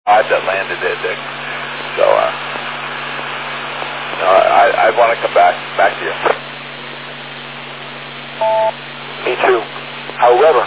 that landed there, Dick. So, I want to come back to you. Me too. However,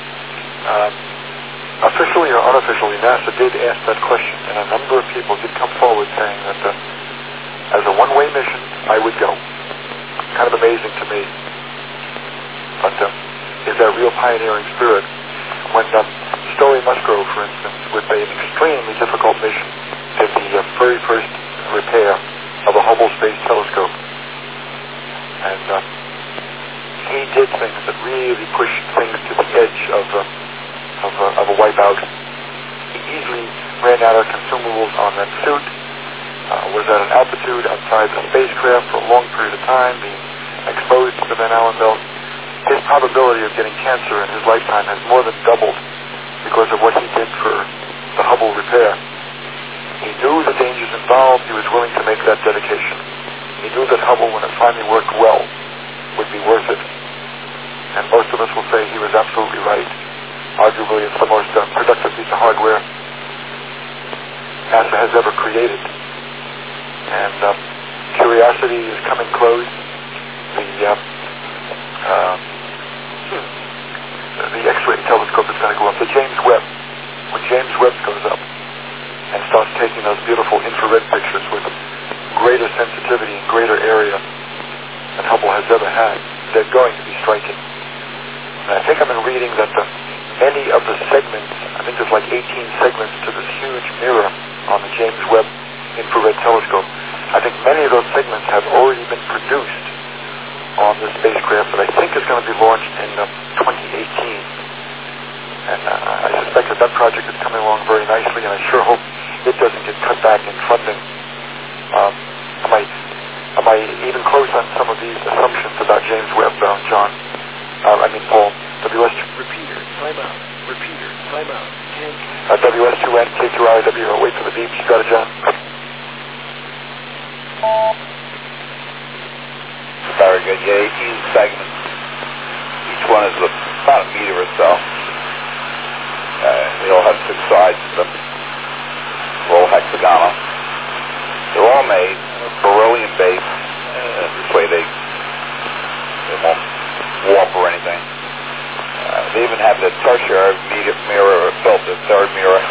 officially or unofficially, NASA did ask that question, and a number of people did come forward saying that as a one-way mission, I would go. Kind of amazing to me. But is that real pioneering spirit? When Story Musgrove, for instance, with an extremely difficult mission, did the very first repair of a Hubble Space Telescope. And he did things that really pushed things to the edge of a wipeout. He easily ran out of consumables on that suit, was at an altitude outside the spacecraft for a long period of time, being exposed to the Van Allen belt. His probability of getting cancer in his lifetime has more than doubled because of what he did for the Hubble repair. He knew the dangers involved. He was willing to make that dedication. He knew that Hubble, when it finally worked well, would be worth it. And most of us will say he was absolutely right. Arguably, it's the most productive piece of hardware NASA has ever created. And Curiosity is coming close. The X-ray telescope is going to go up. The James Webb. When James Webb goes up and starts taking those beautiful infrared pictures with greater sensitivity and greater area than Hubble has ever had, they're going to be striking. And I think I've been reading that many of the segments, I think there's like 18 segments to this huge mirror on the James Webb infrared telescope. I think many of those segments have already been produced on this spacecraft that I think is going to be launched in 2018. And I suspect that project is coming along very nicely, and I sure hope it doesn't get cut back in funding. Am I even close on some of these assumptions about James Webb, John? Paul. WS... Repeater, time out. Repeater, time out. WS2N, K2RW. I'll wait for the beeps. You got it, John? Very good. Yeah, 18 segments. Each one is about a meter or so. They all have 6 sides to them. They're all hexagonal. They're all made beryllium-based. This way they won't warp or anything. They even have the tertiary mirror built, the third mirror,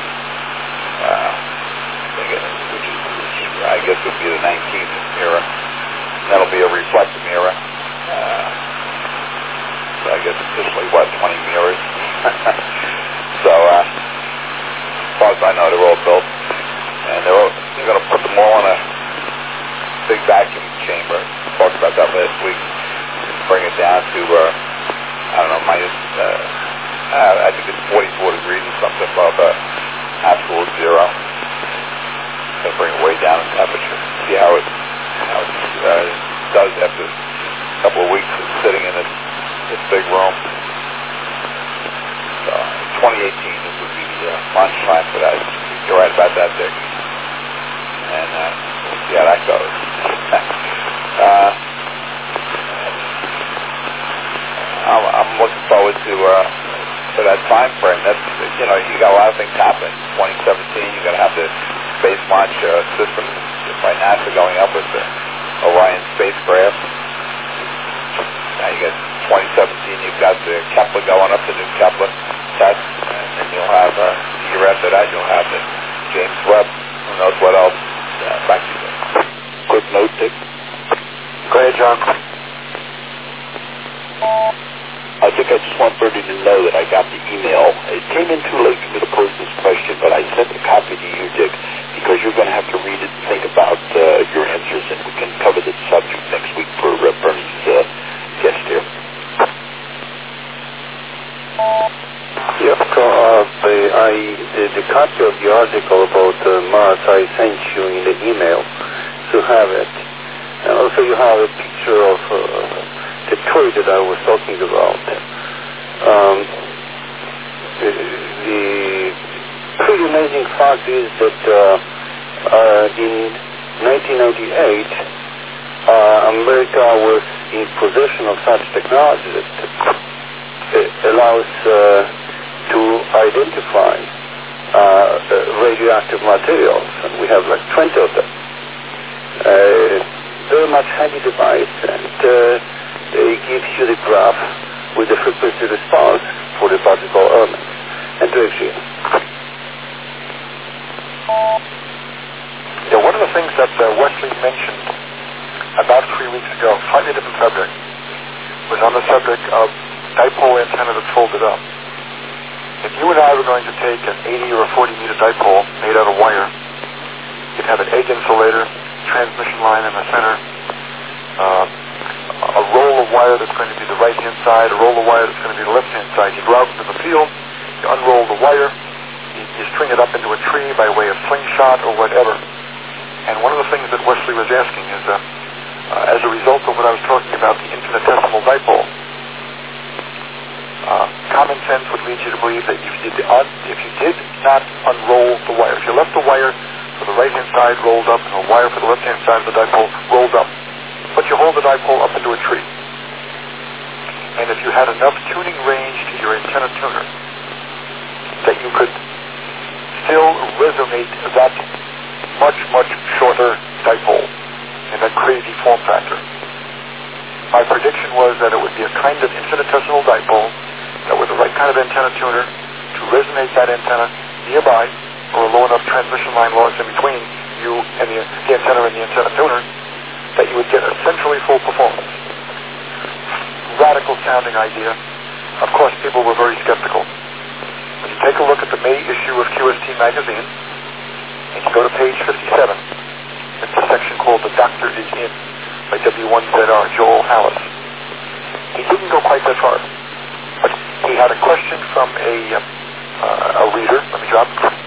which I guess would be the 19th mirror. That'll be a reflective mirror. So I guess officially, 20 mirrors? So, as far as I know, they're all built. And they're going to put them all in a big vacuum chamber. We talked about that last week. Bring it down to, minus, I think it's 44 degrees or something above absolute zero. Going to bring it way down in temperature. See how it does after a couple of weeks of sitting in this big room. So 2018 this would be the launch time for that. You're right about that, Dick. And we'll see how that goes. I'm looking forward to that time frame. That's you got a lot of things happening. 2017, you're going to have the Space Launch System by NASA going up with the Orion spacecraft. Now you got 2017, you've got the Kepler going up, the new Kepler test, and then you'll have the year after that, you'll have the James Webb. Who knows what else? Back to you. Quick note, Dick. Go ahead, John. I think I just want Bertie to know that I got the email. It came in too late for me to pose this question, but I sent a copy to you, Dick, because you're going to have to read it and think about your answers, and we can cover this subject next week for Bernie's guest here. Yep, the copy of the article about Mars I sent you in the email to have it. And also you have a picture of the toy that I was talking about. The pretty amazing fact is that in 1998, America was in possession of such technology that allows to identify radioactive materials, and we have like 20 of them. Very much handy device, and it gives you the graph with the frequency response for the particle elements and direction. Yeah, one of the things that Wesley mentioned about 3 weeks ago, slightly different subject, was on the subject of dipole antenna that's folded up. If you and I were going to take an 80 or a 40 meter dipole made out of wire, you'd have an egg insulator, transmission line in the center, a roll of wire that's going to be the right-hand side, a roll of wire that's going to be the left-hand side. You go out into the field, you unroll the wire, you string it up into a tree by way of slingshot or whatever. And one of the things that Wesley was asking is, as a result of what I was talking about, the infinitesimal dipole, common sense would lead you to believe that if you did not unroll the wire, if you left the wire for the right-hand side rolled up and the wire for the left-hand side of the dipole rolled up, but you hold the dipole up into a tree, and if you had enough tuning range to your antenna tuner that you could still resonate that much, much shorter dipole in that crazy form factor. My prediction was that it would be a kind of infinitesimal dipole that with the right kind of antenna tuner to resonate that antenna nearby, or a low enough transmission line loss in between you and the antenna and the antenna tuner, that you would get essentially full performance. Radical sounding idea. Of course, people were very skeptical. When you take a look at the May issue of QST magazine, and you go to page 57, it's a section called The Doctor Is In by W1ZR, Joel Hallis. He didn't go quite that far, but he had a question from a reader. Let me drop.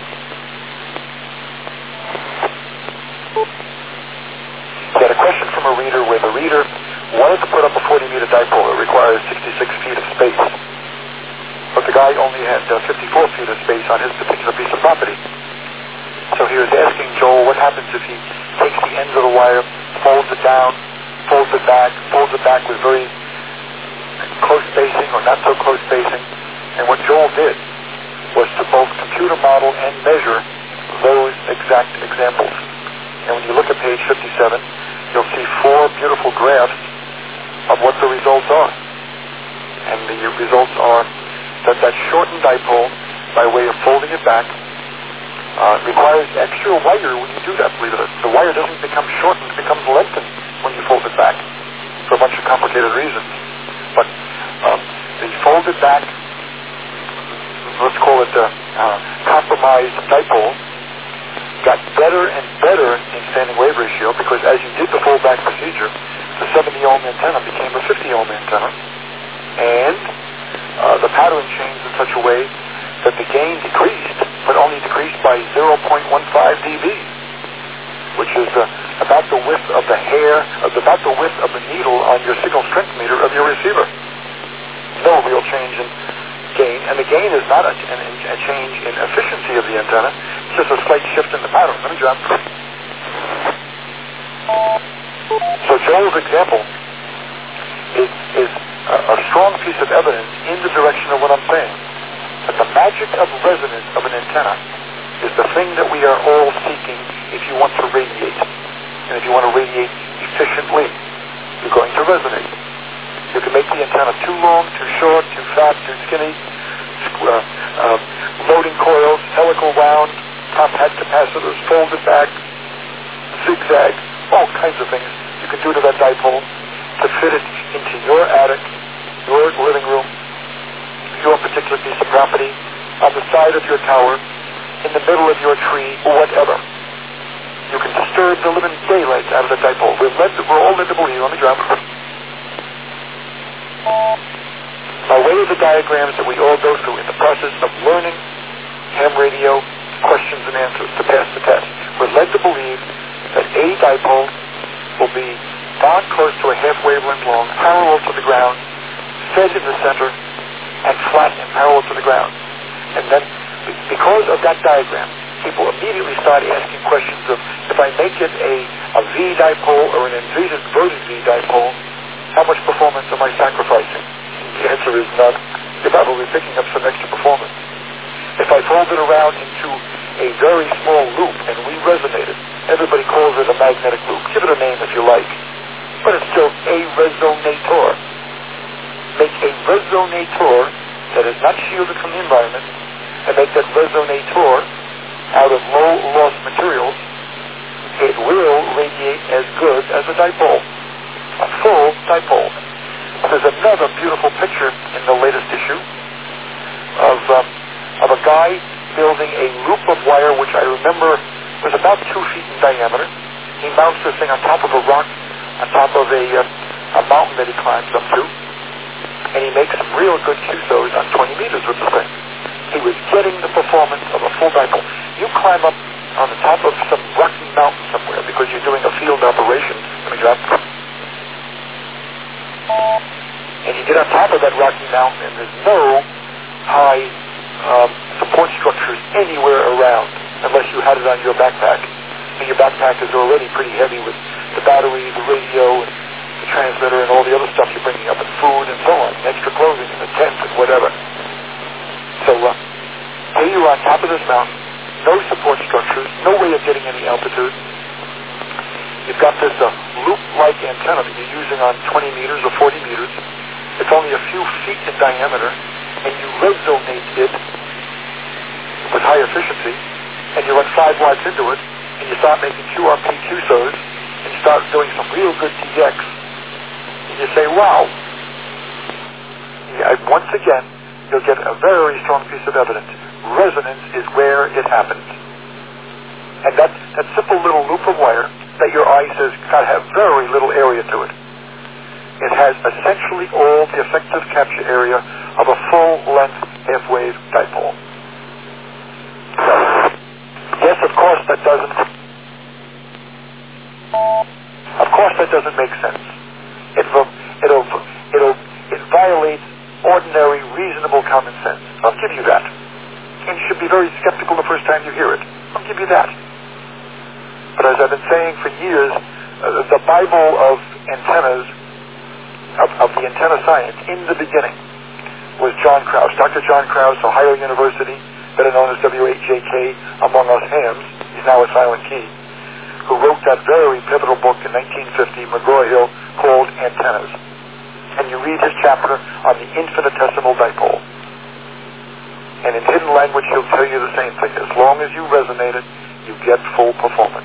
He had a question from a reader where the reader wanted to put up a 40 meter dipole. It requires 66 feet of space, but the guy only had 54 feet of space on his particular piece of property. So he was asking Joel what happens if he takes the ends of the wire, folds it down, folds it back with very close spacing or not so close spacing. And what Joel did was to both computer model and measure those exact examples. And when you look at page 57, you'll see 4 beautiful graphs of what the results are. And the results are that shortened dipole, by way of folding it back, requires extra wire when you do that, believe it or not. The wire doesn't become shortened, it becomes lengthened when you fold it back for a bunch of complicated reasons. But the folded back, let's call it compromised dipole, got better and better in standing wave ratio, because as you did the fold back procedure, the 70 ohm antenna became a 50 ohm antenna, and the pattern changed in such a way that the gain decreased, but only decreased by 0.15 dB, which is about the width of the hair, about the width of the needle on your signal strength meter of your receiver. No real change in gain, and the gain is not a change in efficiency of the antenna, it's just a slight shift in the pattern. Let me drop. So Joel's example is a strong piece of evidence in the direction of what I'm saying. But the magic of resonance of an antenna is the thing that we are all seeking if you want to radiate. And if you want to radiate efficiently, you're going to resonate. You can make the antenna too long, too short, too fat, too skinny, loading coils, helical wound, top hat capacitors, folded back, zigzag, all kinds of things you can do to that dipole to fit it into your attic, your living room, your particular piece of property, on the side of your tower, in the middle of your tree, or whatever. You can disturb the living daylights out of the dipole. We're all led to believe, let me drop. By way of the diagrams that we all go through in the process of learning ham radio questions and answers to pass the test, we're led to believe that a dipole will be darn close to a half wavelength long, parallel to the ground, fed in the center, and flat and parallel to the ground. And then, because of that diagram, people immediately start asking questions of, if I make it a V dipole or an inverted V dipole, how much performance am I sacrificing? The answer is none. You're probably picking up some extra performance. If I fold it around into a very small loop and we resonate it, everybody calls it a magnetic loop. Give it a name if you like. But it's still a resonator. Make a resonator that is not shielded from the environment, and make that resonator out of low-loss materials. It will radiate as good as a dipole, a full dipole. There's another beautiful picture in the latest issue of a guy building a loop of wire, which I remember was about 2 feet in diameter. He mounts this thing on top of a rock, on top of a mountain that he climbs up to, and he makes some real good QSOs on 20 meters with the thing. He was getting the performance of a full dipole. You climb up on the top of some rocky mountain somewhere because you're doing a field operation. Let me get up. And you get on top of that rocky mountain, and there's no high support structures anywhere around unless you had it on your backpack. And your backpack is already pretty heavy with the battery, the radio, and the transmitter, and all the other stuff you're bringing up, and food, and so on, and extra clothing, and the tent, and whatever. So here you are on top of this mountain, no support structures, no way of getting any altitude. You've got this loop-like antenna that you're using on 20 meters or 40 meters. It's only a few feet in diameter, and you resonate it with high efficiency, and you run 5 watts into it, and you start making QRP QSOs, and you start doing some real good DX, and you say, wow. Once again, you'll get a very strong piece of evidence. Resonance is where it happens. And that simple little loop of wire that your eye says got to have very little area to it. It has essentially all the effective capture area of a full-length half-wave dipole. So, yes, of course that doesn't make sense. It violates ordinary, reasonable common sense. I'll give you that. And you should be very skeptical the first time you hear it. I'll give you that. But as I've been saying for years, the Bible of antennas, of the antenna science, in the beginning, was John Krause. Dr. John Krause, Ohio University, better known as WHJK, among us hams, he's now a silent key, who wrote that very pivotal book in 1950, McGraw-Hill, called Antennas. And you read his chapter on the infinitesimal dipole. And in hidden language, he'll tell you the same thing. As long as you resonate it, you get full performance.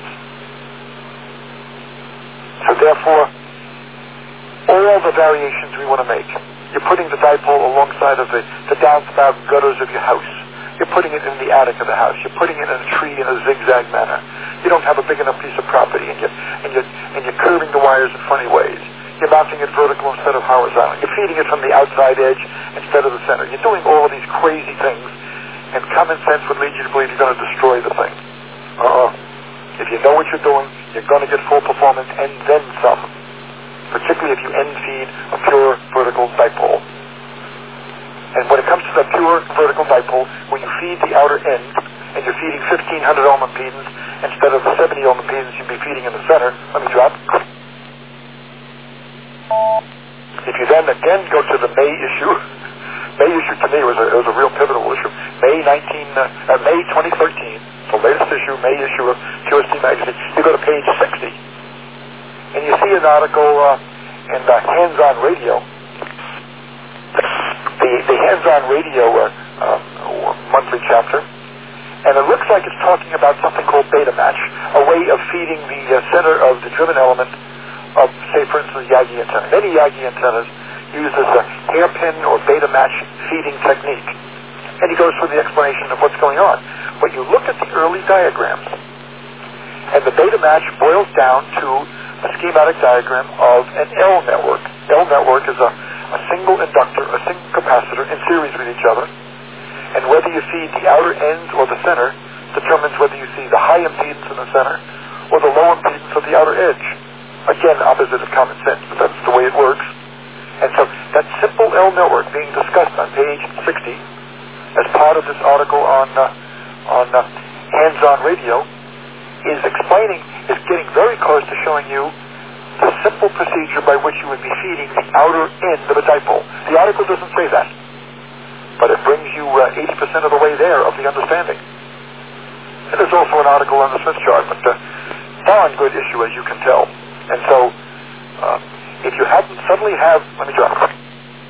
So therefore, all the variations we want to make, you're putting the dipole alongside of the downspout gutters of your house. You're putting it in the attic of the house. You're putting it in a tree in a zigzag manner. You don't have a big enough piece of property, and you're curving the wires in funny ways. You're mounting it vertical instead of horizontal. You're feeding it from the outside edge instead of the center. You're doing all of these crazy things, and common sense would lead you to believe you're going to destroy the thing. If you know what you're doing, you're going to get full performance and then some, particularly if you end feed a pure vertical dipole. And when it comes to the pure vertical dipole, when you feed the outer end, and you're feeding 1,500 ohm impedance instead of the 70 ohm impedance you'd be feeding in the center, let me drop. If you then again go to the May issue to me was a real pivotal issue. May 2013, the latest issue, May issue of QST magazine. You go to page 60, and you see an article in the Hands-On Radio. The Hands-On Radio monthly chapter, and it looks like it's talking about something called beta match, a way of feeding the center of the driven element of, say, for instance, Yagi antenna. Many Yagi antennas use this hairpin or beta match feeding technique. And he goes through the explanation of what's going on. But you look at the early diagrams, and the beta match boils down to a schematic diagram of an L network. L network is a single inductor, a single capacitor in series with each other. And whether you feed the outer ends or the center determines whether you see the high impedance in the center or the low impedance of the outer edge. Again, opposite of common sense, but that's the way it works. And so that simple L network being discussed on page 60 as part of this article on Hands-On Radio is getting very close to showing you the simple procedure by which you would be feeding the outer end of a dipole. The article doesn't say that. but it brings you 80% of the way there of the understanding. And there's also an article on the Smith chart, but darn good issue, as you can tell. And so, if you suddenly have, let me drop it.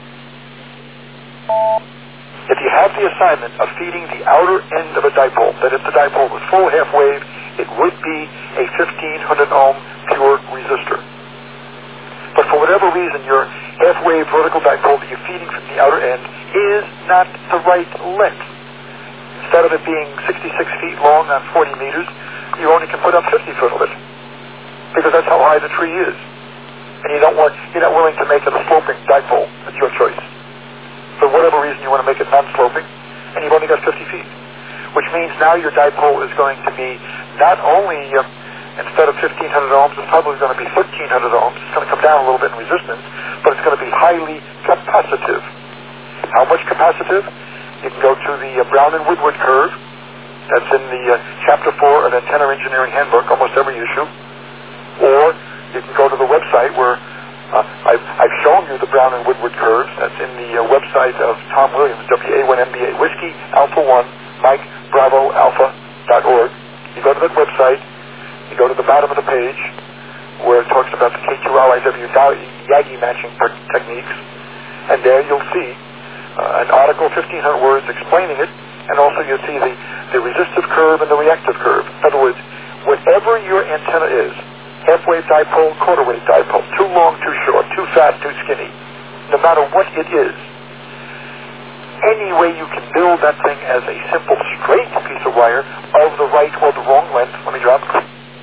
If you have the assignment of feeding the outer end of a dipole, that if the dipole was full half wave, it would be a 1500 ohm pure resistor. But for whatever reason, your half wave vertical dipole that you're feeding from the outer end is not the right length. Instead of it being 66 feet long on 40 meters, you only can put up 50 foot of it, because that's how high the tree is. And you're not willing to make it a sloping dipole. That's your choice. For whatever reason, you want to make it non-sloping, and you've only got 50 feet, which means now your dipole is going to be not only, instead of 1500 ohms, it's probably going to be 1300 ohms. It's going to come down a little bit in resistance, but it's going to be highly capacitive. How much capacitive? You can go to the Brown and Woodward curve. That's in the Chapter 4 of Antenna Engineering Handbook, almost every issue. Or you can go to the website where I've shown you the Brown and Woodward curves. That's in the website of Tom Williams, WA1MBA, Whiskey Alpha 1, Mike Bravo Alpha.org. You go to that website, you go to the bottom of the page where it talks about the K2LIW Yagi matching techniques, and there you'll see an article, 1,500 words explaining it, and also you'll see the resistive curve and the reactive curve. In other words, whatever your antenna is, half-wave dipole, quarter-wave dipole, too long, too short, too fat, too skinny, no matter what it is, any way you can build that thing as a simple straight piece of wire of the right or the wrong length. Let me drop it.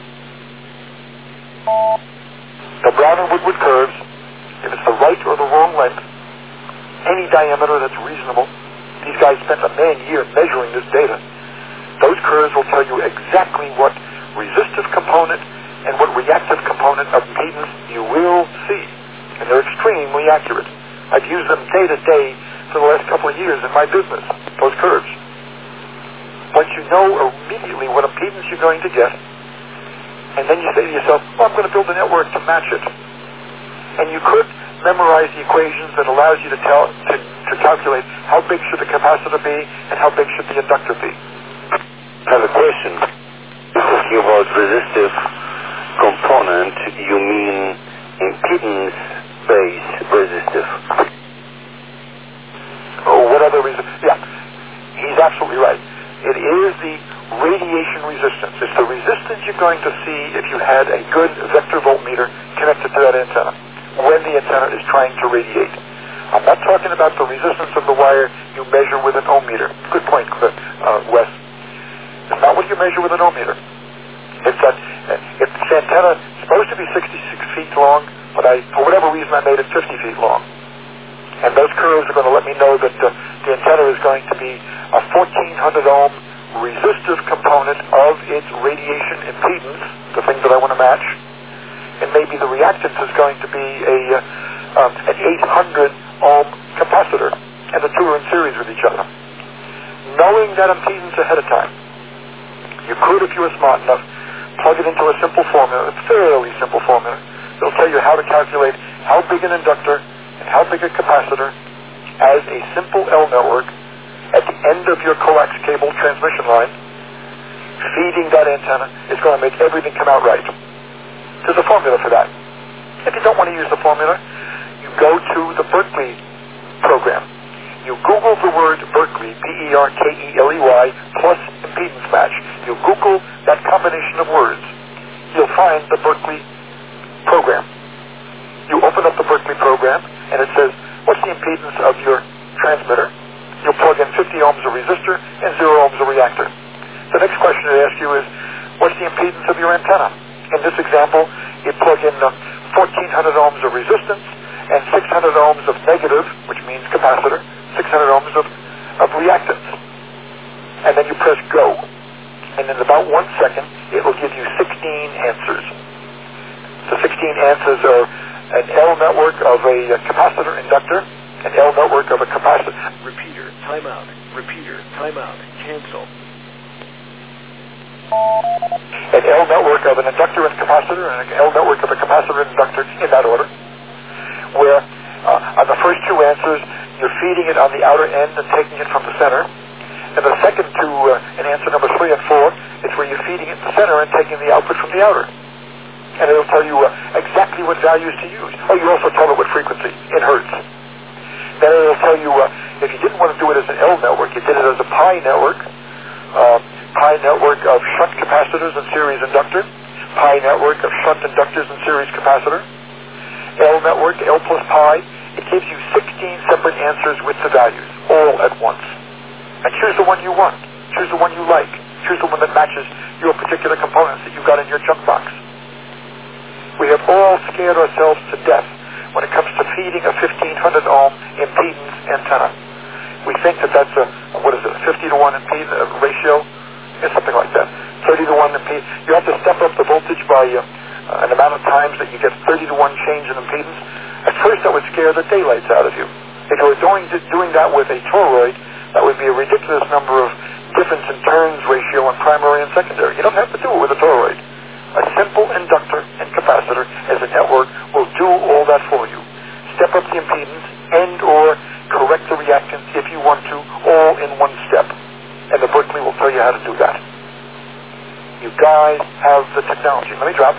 The Brown and Woodward curves, if it's the right or the wrong length, any diameter that's reasonable, these guys spent a man-year measuring this data, those curves will tell you exactly what resistive component and what reactive component of impedance you will see. And they're extremely accurate. I've used them day to day for the last couple of years in my business, those curves. Once you know immediately what impedance you're going to get, and then you say to yourself, well, I'm going to build a network to match it. And you could memorize the equations that allows you to calculate how big should the capacitor be and how big should the inductor be. I have a question. Talking about resistive component, you mean impedance-based resistive? Oh, what other reason? Yeah, he's absolutely right. It is the radiation resistance. It's the resistance you're going to see if you had a good vector voltmeter connected to that antenna when the antenna is trying to radiate. I'm not talking about the resistance of the wire you measure with an ohm meter. Good point, Wes. It's not what you measure with an ohm meter. It's that if this antenna is supposed to be 66 feet long, but for whatever reason I made it 50 feet long. And those curves are going to let me know that the antenna is going to be a 1400 ohm resistive component of its radiation impedance, the thing that I want to match, and maybe the reactance is going to be an 800 ohm capacitor, and the two are in series with each other. Knowing that impedance ahead of time, you could, if you were smart enough, plug it into a simple formula, a fairly simple formula. It'll tell you how to calculate how big an inductor and how big a capacitor as a simple L network at the end of your coax cable transmission line, feeding that antenna is going to make everything come out right. There's a formula for that. If you don't want to use the formula, you go to the Berkeley program. You Google the word Berkeley, Berkeley, plus impedance match. You Google that combination of words. You'll find the Berkeley program. You open up the Berkeley program, and it says, what's the impedance of your transmitter? You'll plug in 50 ohms of resistor and 0 ohms of reactor. The next question it asks you is, what's the impedance of your antenna? In this example, you plug in 1,400 ohms of resistance and 600 ohms of negative, which means capacitor, 600 ohms of reactance. And then you press go. And in about 1 second, it will give you 16 answers. The 16 answers are an L network of a capacitor inductor, an L network of a capacitor. Repeater, timeout. Repeater, timeout. Cancel. An L network of an inductor and capacitor, and an L network of a capacitor and inductor in that order, where on the first two answers, you're feeding it on the outer end and taking it from the center. And the second two, in answer number 3 and 4, is where you're feeding it in the center and taking the output from the outer. And it'll tell you exactly what values to use. Oh, you also tell it what frequency, in hertz. Then it'll tell you, if you didn't want to do it as an L network, you did it as a pi network. Pi network of shunt capacitors and series inductor. Pi network of shunt inductors and series capacitor. L network, L plus pi. It gives you 16 separate answers with the values, all at once. And choose the one you want. Choose the one you like. Choose the one that matches your particular components that you've got in your junk box. We have all scared ourselves to death when it comes to feeding a 1500 ohm impedance antenna. We think that that's a 50 to 1 ratio? It's something like that. 30 to 1 impedance. You have to step up the voltage by an amount of times that you get 30 to 1 change in impedance. At first that would scare the daylights out of you. If you were doing that with a toroid, that would be a ridiculous number of difference in turns ratio on primary and secondary. You don't have to do it with a toroid. A simple inductor and capacitor as a network will do all that for you. Step up the impedance and or correct the reactance if you want to, all in one step. And the Berkeley will tell you how to do that. You guys have the technology. Let me drop.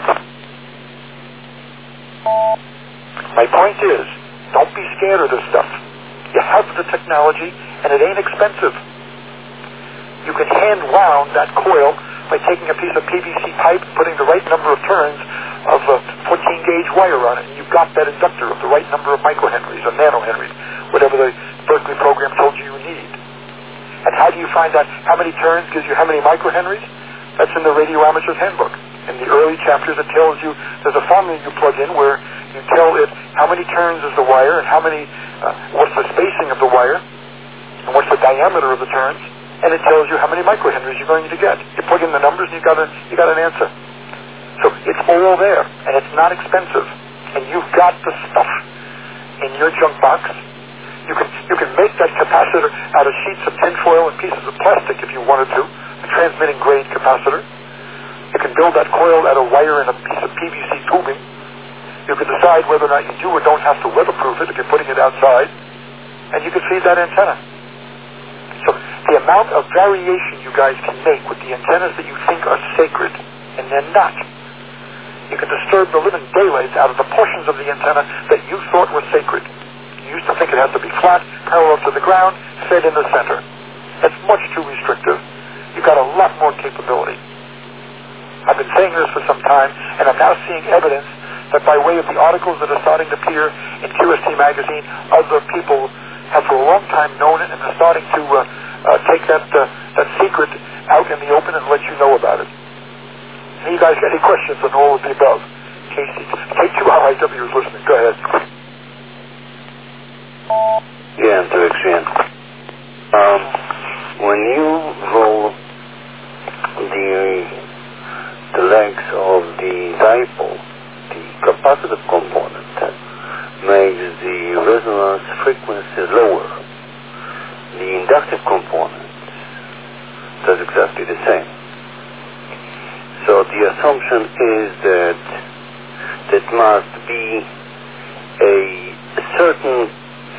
My point is, don't be scared of this stuff. You have the technology, and it ain't expensive. You can hand wound that coil by taking a piece of PVC pipe and putting the right number of turns of 14-gauge wire on it, and you've got that inductor of the right number of microhenries or nanohenries, whatever the Berkeley program told you need. And how do you find out how many turns gives you how many microhenries? That's in the Radio Amateur's Handbook. In the early chapters, it tells you there's a formula you plug in where you tell it how many turns is the wire and how many, what's the spacing of the wire and what's the diameter of the turns, and it tells you how many microhenries you're going to get. You plug in the numbers and you got an answer. So it's all there, and it's not expensive, and you've got the stuff in your junk box. You can make that capacitor out of sheets of tinfoil and pieces of plastic if you wanted to, a transmitting grade capacitor. You can build that coil out of wire and a piece of PVC tubing. You can decide whether or not you do or don't have to weatherproof it if you're putting it outside, and you can feed that antenna. So the amount of variation you guys can make with the antennas that you think are sacred, and they're not. You can disturb the living daylights out of the portions of the antenna that you thought were sacred. You used to think it had to be flat, parallel to the ground, fed in the center. That's much too restrictive. You've got a lot more capability. I've been saying this for some time, and I'm now seeing evidence that by way of the articles that are starting to appear in QST magazine, other people have for a long time known it, and they're starting to take that secret out in the open and let you know about it. And you guys got any questions on all of the above? K2RIW is listening. Go ahead. Yeah, to expand. When you roll the legs of the dipole, the capacitive component makes the resonance frequency lower. The inductive component does exactly the same. So the assumption is that there must be a certain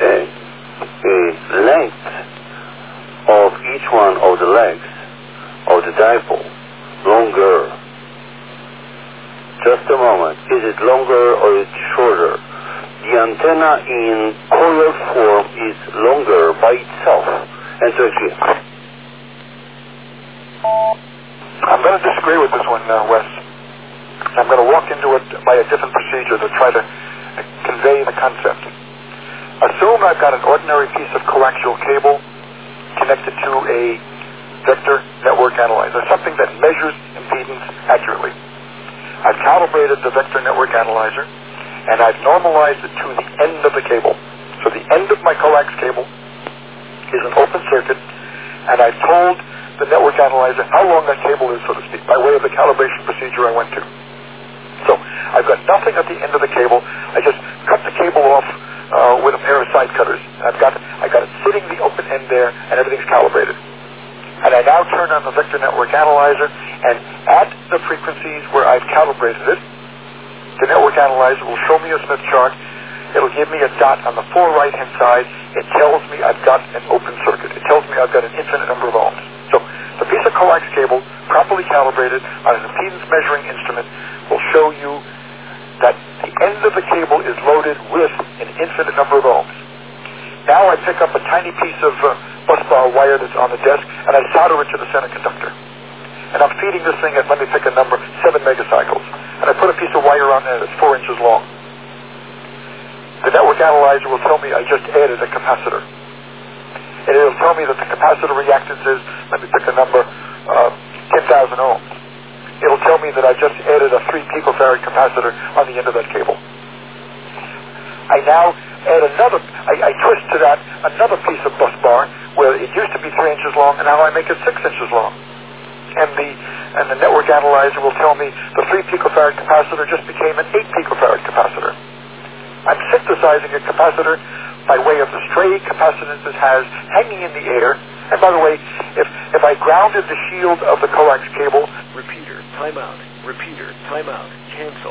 length of each one of the legs of the dipole longer. Just a moment. Is it longer or is it shorter? The antenna in coil form is longer by itself. And so I'm going to disagree with this one, Wes. I'm going to walk into it by a different procedure to try to convey the concept. Assume I've got an ordinary piece of coaxial cable connected to a vector network analyzer, something that measures impedance accurately. I've calibrated the vector network analyzer, and I've normalized it to the end of the cable. So the end of my coax cable is an open circuit, and I've told the network analyzer how long that cable is, so to speak, by way of the calibration procedure I went to. So I've got nothing at the end of the cable. I just cut the cable off with a pair of side cutters. I got it sitting the open end there, and everything's calibrated. And I now turn on the vector network analyzer, and at the frequencies where I've calibrated it, the network analyzer will show me a Smith chart it'll give me a dot on the far right-hand side. It tells me I've got an open circuit. It tells me I've got an infinite number of ohms. So the piece of coax cable, properly calibrated on an impedance measuring instrument, will show you that the end of the cable is loaded with an infinite number of ohms. Now I pick up a tiny piece of bus bar wire that's on the desk, and I solder it to the center conductor. And I'm feeding this thing at, let me pick a number, 7 megacycles. And I put a piece of wire on there that's 4 inches long. The network analyzer will tell me I just added a capacitor. And it'll tell me that the capacitor reactance is, let me pick a number, 10,000 ohms. It'll tell me that I just added a 3 picofarad capacitor on the end of that cable. I now add another, I twist to that another piece of bus bar where it used to be 3 inches long, and now I make it 6 inches long. And the network analyzer will tell me the 3 picofarad capacitor just became an 8 picofarad capacitor. I'm synthesizing a capacitor by way of the stray capacitance it has hanging in the air. And by the way, if I grounded the shield of the coax cable... Repeater, timeout. Repeater, timeout. Cancel.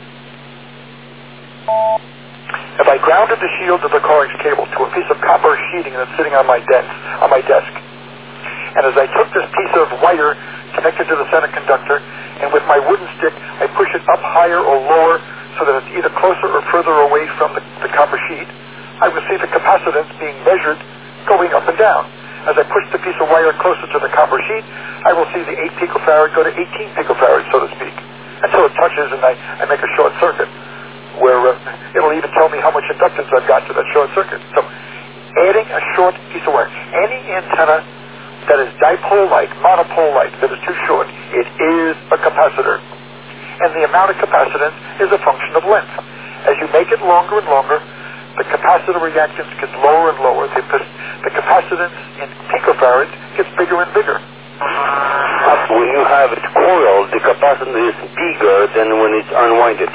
If I grounded the shield of the coax cable to a piece of copper sheeting that's sitting on my desk, and as I took this piece of wire connected to the center conductor, and with my wooden stick, I push it up higher or lower so that it's either closer or further away from the copper sheet, I will see the capacitance being measured going up and down. As I push the piece of wire closer to the copper sheet, I will see the 8 picofarad go to 18 picofarads, so to speak, until it touches and I make a short circuit, where it'll even tell me how much inductance I've got to that short circuit. So adding a short piece of wire, any antenna that is dipole-like, monopole-like, that is too short, it is a capacitor. And the amount of capacitance is a function of length. As you make it longer and longer, the capacitor reactance gets lower and lower. The capacitance in picofarads gets bigger and bigger. When you have it coiled, the capacitance is bigger than when it's unwinded.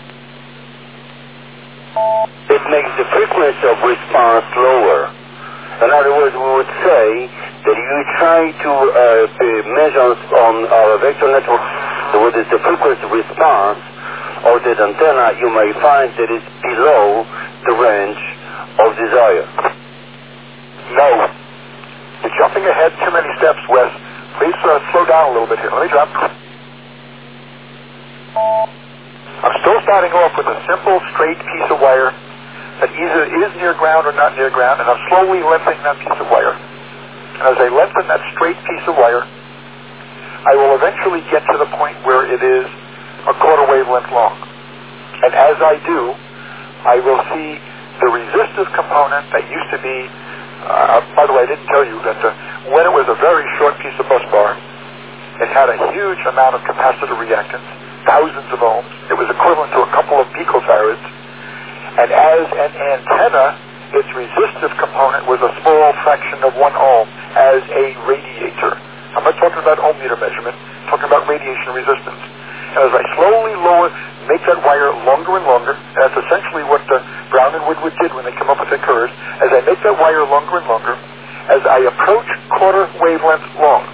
It makes the frequency of response lower. In other words, we would say that you try to measure on our vector network what is the frequency response of the antenna, you may find that it's below the range of desire. No. You're jumping ahead too many steps, Wes. Please slow down a little bit here. Let me drop. I'm still starting off with a simple, straight piece of wire that either is near ground or not near ground, and I'm slowly lengthening that piece of wire. And as I lengthen that straight piece of wire, I will eventually get to the point where it is a quarter wavelength long. And as I do, I will see the resistive component that used to be, by the way, I didn't tell you that when it was a very short piece of bus bar, it had a huge amount of capacitor reactance, thousands of ohms. It was equivalent to a couple of picofarads. And as an antenna, its resistive component was a small fraction of 1 ohm as a radiator. I'm not talking about ohm meter measurement, I'm talking about radiation resistance. And as I slowly make that wire longer and longer, and that's essentially what Brown and Woodward did when they came up with their curves, as I make that wire longer and longer, as I approach quarter wavelength long,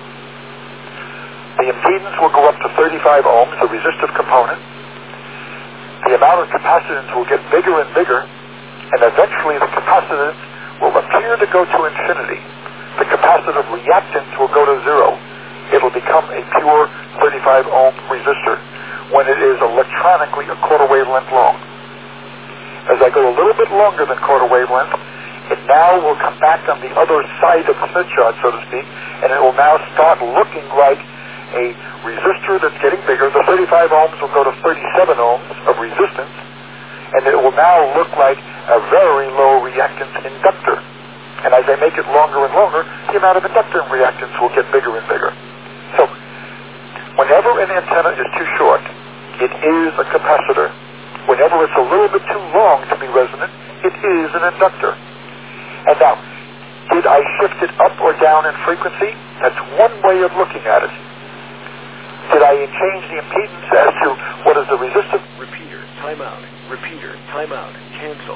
the impedance will go up to 35 ohms, the resistive component. The amount of capacitance will get bigger and bigger, and eventually the capacitance will appear to go to infinity. The capacitive reactance will go to 0. It'll become a pure 35 ohm resistor when it is electronically a quarter wavelength long. As I go a little bit longer than quarter wavelength, it now will come back on the other side of the Smith chart, so to speak, and it will now start looking like a resistor that's getting bigger. The 35 ohms will go to 37 ohms of resistance, and it will now look like a very low reactance inductor. And as I make it longer and longer, the amount of inductor and reactance will get bigger and bigger. So, whenever an antenna is too short, it is a capacitor. Whenever it's a little bit too long to be resonant, it is an inductor. And now, did I shift it up or down in frequency? That's one way of looking at it. Did I change the impedance as to what is the resistive? Repeater, timeout. Repeater, timeout. Cancel.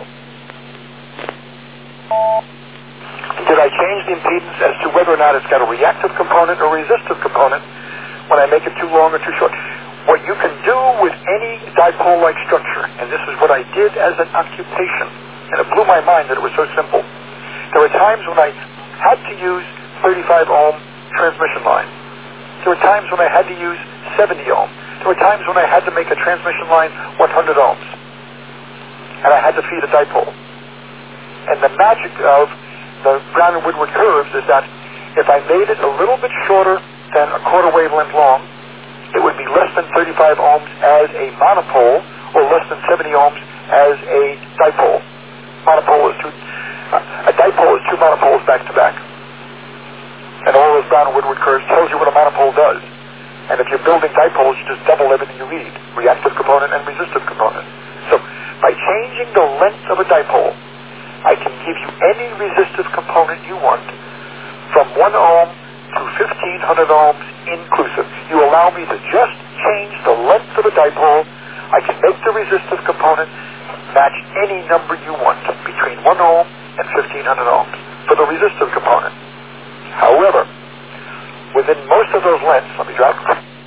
Did I change the impedance as to whether or not it's got a reactive component or resistive component when I make it too long or too short? what you can do with any dipole-like structure, and this is what I did as an occupation, and it blew my mind that it was so simple. There were times when I had to use 35 ohm transmission line. There were times when I had to use 70 ohm. There were times when I had to make a transmission line 100 ohms. And I had to feed a dipole. And the magic of the Brown and Woodward curves is that if I made it a little bit shorter than a quarter wavelength long, it would be less than 35 ohms as a monopole, or less than 70 ohms as a dipole. A dipole is two monopoles back to back. And all those Brown and Woodward curves tells you what a monopole does. And if you're building dipoles, you just double everything you read, reactive component and resistive component. So by changing the length of a dipole, I can give you any resistive component you want from 1 ohm to 1500 ohms inclusive. You allow me to just change the length of a dipole. I can make the resistive component match any number you want between 1 ohm and 1500 ohms for the resistive component. However, within most of those lengths, let me drop,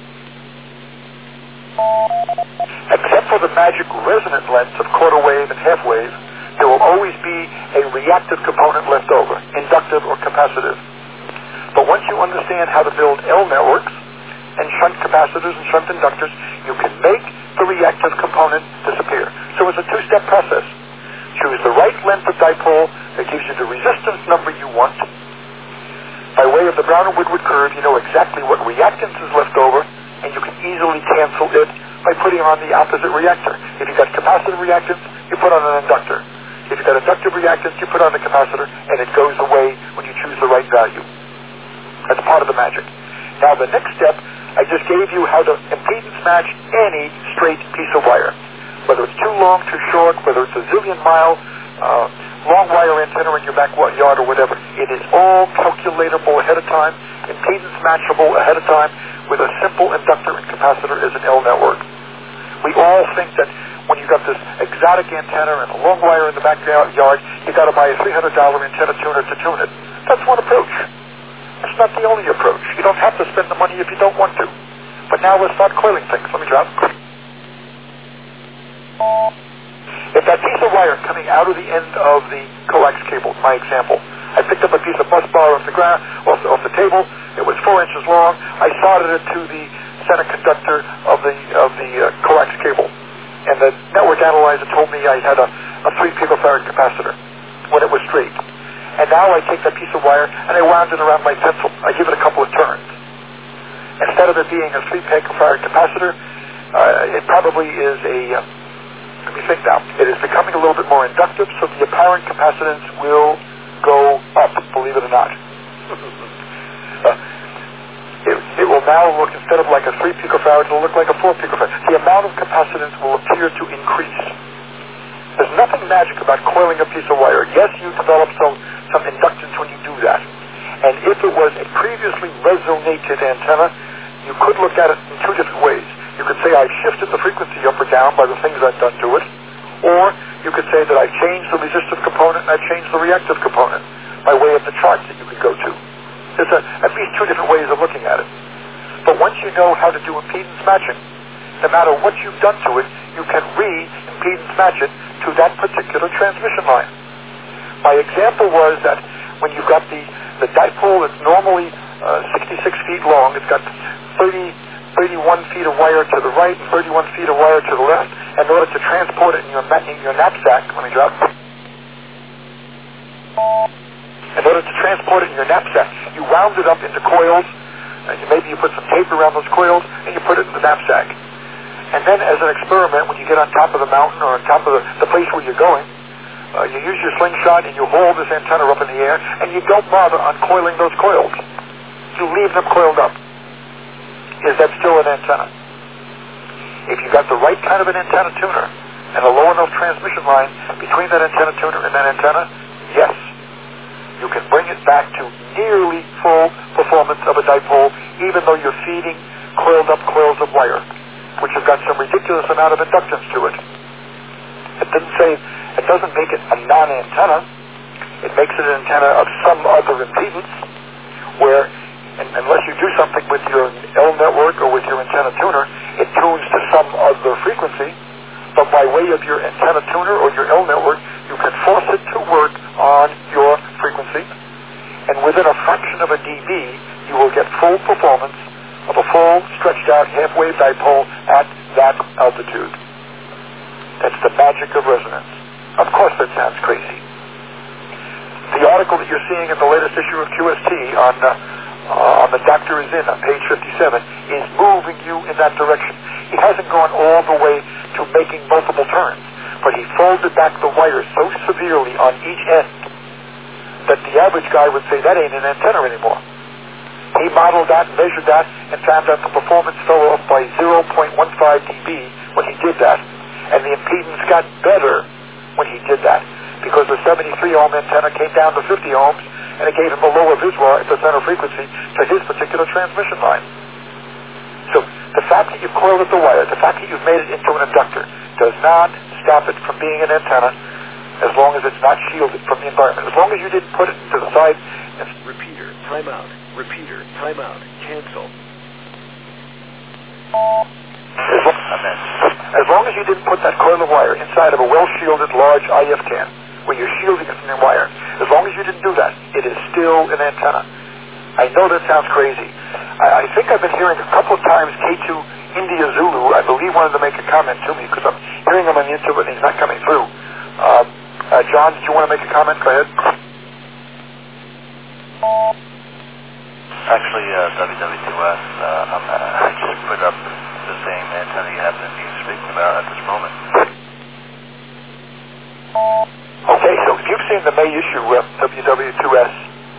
except for the magic resonant lengths of quarter wave and half wave, there will always be a reactive component left over, inductive or capacitive. But once you understand how to build L networks and shunt capacitors and shunt inductors, you can make the reactive component disappear. So it's a two-step process. Choose the right length of dipole that gives you the resistance number you want. By way of the Brown and Woodward curve, you know exactly what reactance is left over, and you can easily cancel it by putting on the opposite reactor. If you've got capacitive reactance, you put on an inductor. If you've got inductive reactance, you put on the capacitor, and it goes away when you choose the right value. That's part of the magic. Now, the next step, I just gave you how to impedance match any straight piece of wire. Whether it's too long, too short, whether it's a zillion-mile long wire antenna in your backyard or whatever. It is all calculatable ahead of time, impedance matchable ahead of time with a simple inductor and capacitor as an L network. We all think that when you got this exotic antenna and a long wire in the backyard, you got to buy a $300 antenna tuner to tune it. That's one approach. It's not the only approach. You don't have to spend the money if you don't want to. But now let's start coiling things. Let me drop. If that piece of wire coming out of the end of the coax cable, my example, I picked up a piece of bus bar off the ground, off the table. It was 4 inches long. I soldered it to the center conductor of the coax cable, and the network analyzer told me I had a 3 picofarad capacitor when it was straight. And now I take that piece of wire and I wound it around my pencil. I give it a couple of turns. Instead of it being a 3 picofarad capacitor, it probably is a let me think now. It is becoming a little bit more inductive, so the apparent capacitance will go up, believe it or not. It will now look, instead of like a 3 picofarad, it will look like a 4 picofarad. The amount of capacitance will appear to increase. There's nothing magic about coiling a piece of wire. Yes, you develop some inductance when you do that. And if it was a previously resonated antenna, you could look at it in two different ways. You could say I've shifted the frequency up or down by the things I've done to it, or you could say that I've changed the resistive component and I've changed the reactive component by way of the charts that you could go to. There's at least two different ways of looking at it. But once you know how to do impedance matching, no matter what you've done to it, you can re-impedance match it to that particular transmission line. My example was that when you've got the dipole that's normally 66 feet long, it's got 31 feet of wire to the right and 31 feet of wire to the left. In order to transport it in your knapsack, let me drop. In order to transport it in your knapsack, you wound it up into coils. Maybe you put some tape around those coils and you put it in the knapsack. And then as an experiment, when you get on top of the mountain or on top of the place where you're going, you use your slingshot and you hold this antenna up in the air and you don't bother uncoiling those coils. You leave them coiled up. Is that still an antenna? If you got the right kind of an antenna tuner and a low enough transmission line between that antenna tuner and that antenna, yes, you can bring it back to nearly full performance of a dipole, even though you're feeding coiled up coils of wire, which have got some ridiculous amount of inductance to it. It doesn't make it a non-antenna. It makes it an antenna of some other impedance, where unless you do something with your L network or with your antenna tuner, it tunes to some other frequency, but by way of your antenna tuner or your L network, you can force it to work on your frequency, and within a fraction of a dB, you will get full performance of a full, stretched-out half-wave dipole at that altitude. That's the magic of resonance. Of course that sounds crazy. The article that you're seeing in the latest issue of QST on The Doctor Is In on page 57 is moving you in that direction. He hasn't gone all the way to making multiple turns, but he folded back the wire so severely on each end that the average guy would say, that ain't an antenna anymore. He modeled that, measured that, and found that the performance fell off by 0.15 dB when he did that, and the impedance got better when he did that, because the 73 ohm antenna came down to 50 ohms, and it gave him a lower visual at the center frequency to his particular transmission line. So the fact that you've coiled up the wire, the fact that you've made it into an inductor, does not stop it from being an antenna as long as it's not shielded from the environment. As long as you didn't put it to the side and Repeater, timeout. Repeater, timeout. Cancel. As long as you didn't put that coil of wire inside of a well-shielded large IF can, where you're shielding it from the wire, as long as you didn't do that, it is still an antenna. I know that sounds crazy. I think I've been hearing a couple of times K2 India Zulu, I believe, wanted to make a comment to me, because I'm hearing him on the internet and he's not coming through. John, did you want to make a comment? Go ahead. Actually, WW2S, I just put up the same antenna you happen to be speaking about at this moment. Okay, so if you've seen the May issue of WW2S,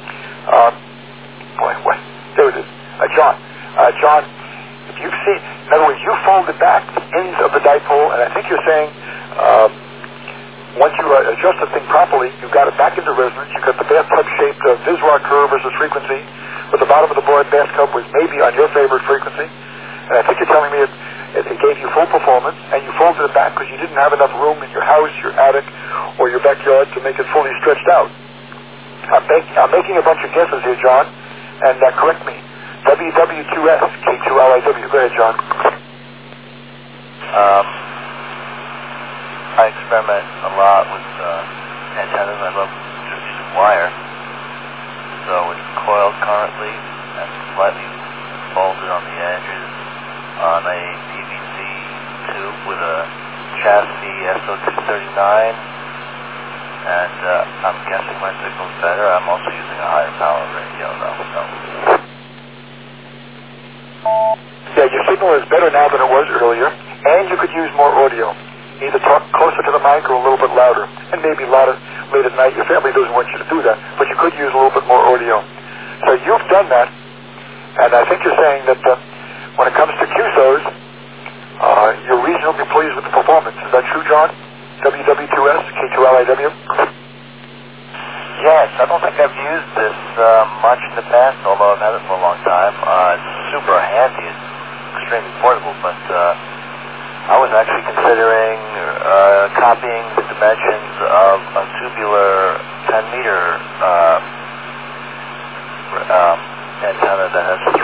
there it is. John, if you've seen, in other words, you folded back the ends of the dipole, and I think you're saying once you adjust the thing properly, you got it back into resonance, you got the bathtub-shaped Vizsla curve versus frequency, but the bottom of the broad bathtub was maybe on your favorite frequency, and I think you're telling me it gave you full performance, and you folded it back because you didn't have enough room in your house, your attic, or your backyard to make it fully stretched out. I'm making a bunch of guesses here, John, and correct me. WW2S, K2LIW. Go ahead, John. I experiment a lot with antennas. I love just using wire. So it's coiled currently and slightly folded on the edges on a PVC tube with a chassis SO239, and I'm guessing my signal's better. I'm also using a higher power radio though. So. Yeah, your signal is better now than it was earlier, and you could use more audio. Either talk closer to the mic or a little bit louder, and maybe louder late at night. Your family doesn't want you to do that, but you could use a little bit more audio. So you've done that, and I think you're saying that when it comes to QSOs, you're reasonably pleased with the performance. Is that true, John? WW2S, K2LIW? Yes, I don't think I've used this much in the past, although I've had it for a long time. It's super handy. It's extremely portable, but I was actually considering copying the dimensions of a tubular 10-meter antenna that has 3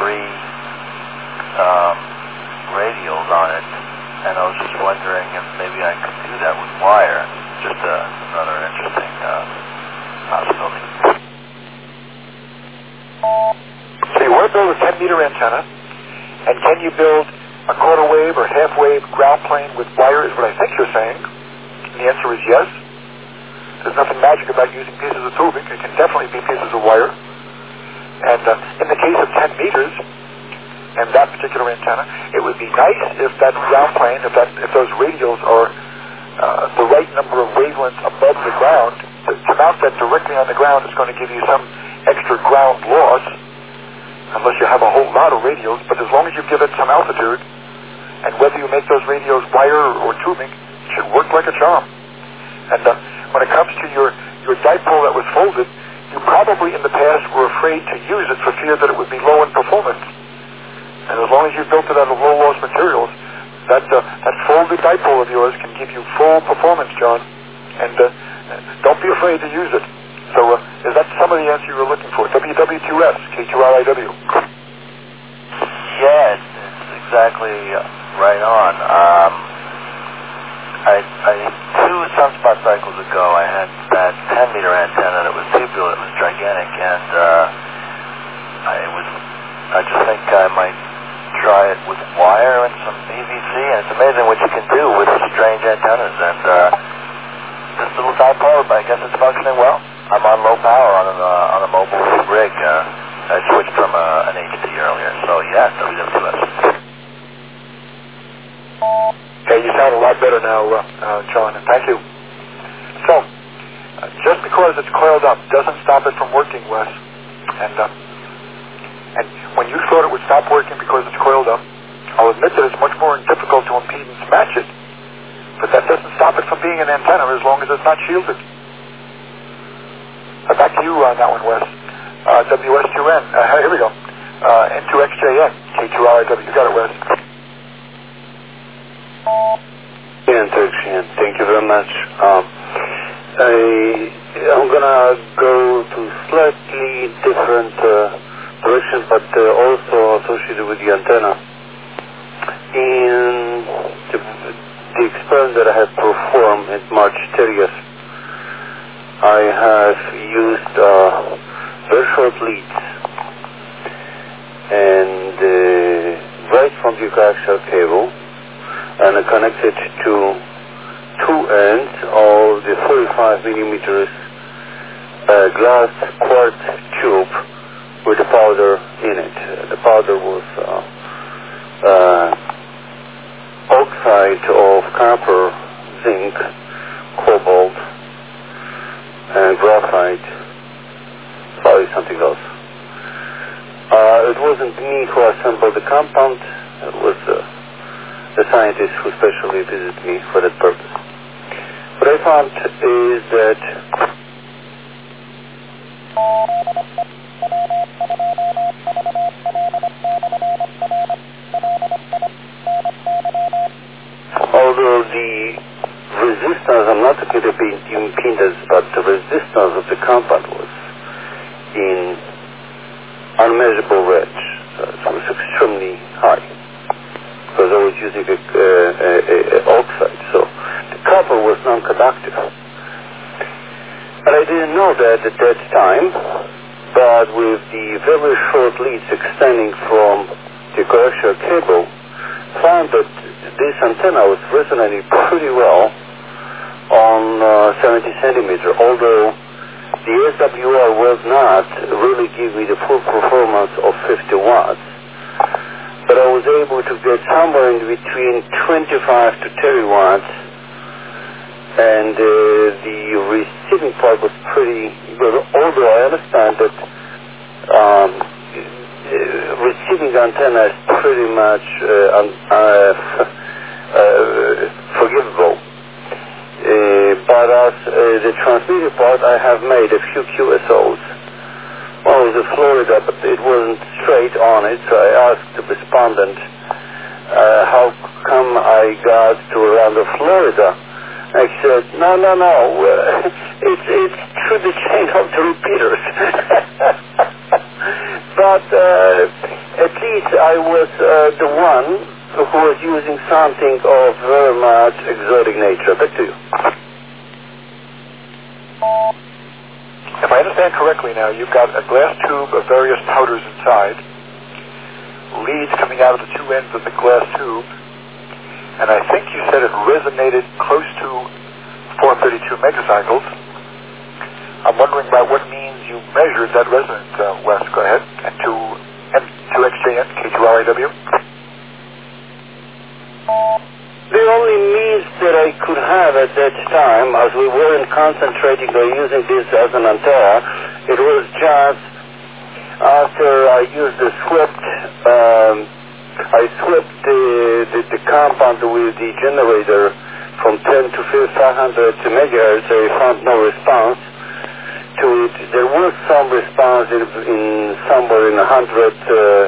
radials on it, and I was just wondering if maybe I could do that with wire. Just another interesting possibility. So you want to build a 10-meter antenna, and can you build a quarter wave or half wave ground plane with wire is what I think you're saying. And the answer is yes. There's nothing magic about using pieces of tubing. It can definitely be pieces of wire. And in the case of 10 meters and that particular antenna, it would be nice if that ground plane, if those radials are the right number of wavelengths above the ground. To mount that directly on the ground is going to give you some extra ground loss, unless you have a whole lot of radials. But as long as you give it some altitude, and whether you make those radios wire or tubing, it should work like a charm. And when it comes to your dipole that was folded, you probably in the past were afraid to use it for fear that it would be low in performance. And as long as you built it out of low loss materials, that folded dipole of yours can give you full performance, John. And don't be afraid to use it. So is that some of the answer you were looking for? WW2S, K2LIW. Yes, it's exactly right on. Two sunspot cycles ago, I had that 10-meter antenna that was tubular. It was gigantic, and I just think I might try it with wire and some PVC, and it's amazing what you can do with strange antennas. And this little dipole, I guess it's functioning well. I'm on low power on a mobile rig. I switched from an HT earlier, so yeah, WWS. Okay, you sound a lot better now, John, and thank you. So, just because it's coiled up doesn't stop it from working, Wes. And when you thought it would stop working because it's coiled up, I'll admit that it's much more difficult to impedance match it, but that doesn't stop it from being an antenna as long as it's not shielded. Back to you on that one, Wes. WS2N, here we go. N2XJN, K2RIW. You got it, Wes. N2XJN, thank you very much. I'm gonna go to slightly different direction, but also associated with the antenna. In the experiment that I have performed at March 30th, I have used very short leads and right from the coaxial cable, and I connected to two ends of the 45 millimeters glass quartz tube with the powder in it. The powder was oxide of copper, zinc, cobalt, and graphite, probably something else. It wasn't me who assembled the compound. It was the scientist who specially visited me for that purpose. What I found is that although the resistance, I'm not talking about the impedance, but the resistance of the compound was in unmeasurable range. It was extremely high because I was using oxide, so the copper was non-conductive. And I didn't know that at that time, but with the very short leads extending from the coaxial cable, found that this antenna was resonating pretty well on 70 centimeter, although the SWR was not really giving me the full performance of 50 watts. But I was able to get somewhere in between 25 to 30 watts, and the receiving part was pretty good, although I understand that receiving antenna is pretty much forgivable. But as the transmitter part, I have made a few QSOs. One was in Florida, but it wasn't straight on it, so I asked the respondent how come I got to around Florida. I said, no, it's through the chain of the repeaters. But at least I was the one who was using something of very much exotic nature. Back to you. If I understand correctly now, you've got a glass tube of various powders inside, leads coming out of the two ends of the glass tube, and I think you said it resonated close to 432 megacycles. I'm wondering by what means you measured that resonance, Wes. Go ahead. N2XJN, K2RIW. The only means that I could have at that time, as we weren't concentrating on using this as an antenna, it was just after I used the swept, I swept the compound with the generator from 10 to 500 megahertz. I found no response to it. There was some response in somewhere in 100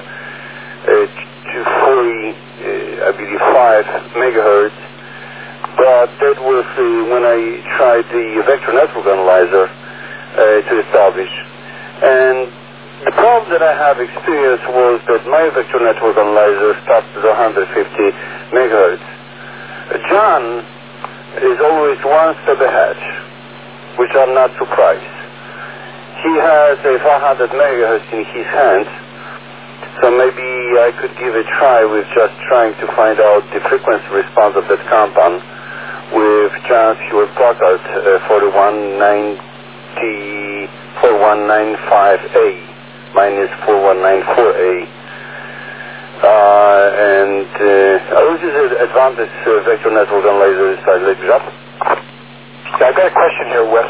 to 40. I believe 5 megahertz, but that was when I tried the vector network analyzer to establish. And The problem that I have experienced was that my vector network analyzer stopped at 150 megahertz. John is always one step ahead, which I'm not surprised. He has a 400 megahertz in his hands, so maybe I could give a try with just trying to find out the frequency response of that compound with John's Hewlett Packard 4195A. Mine is 4194A. And I will use an advanced vector network analyzer inside Lake Jap. Yeah, I've got a question here, Wes.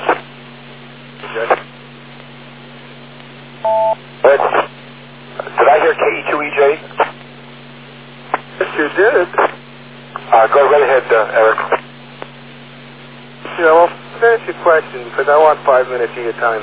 Did I hear KE2EJ? Yes, you did. Go right ahead, Eric. Yeah, well, finish your question, because I want 5 minutes of your time.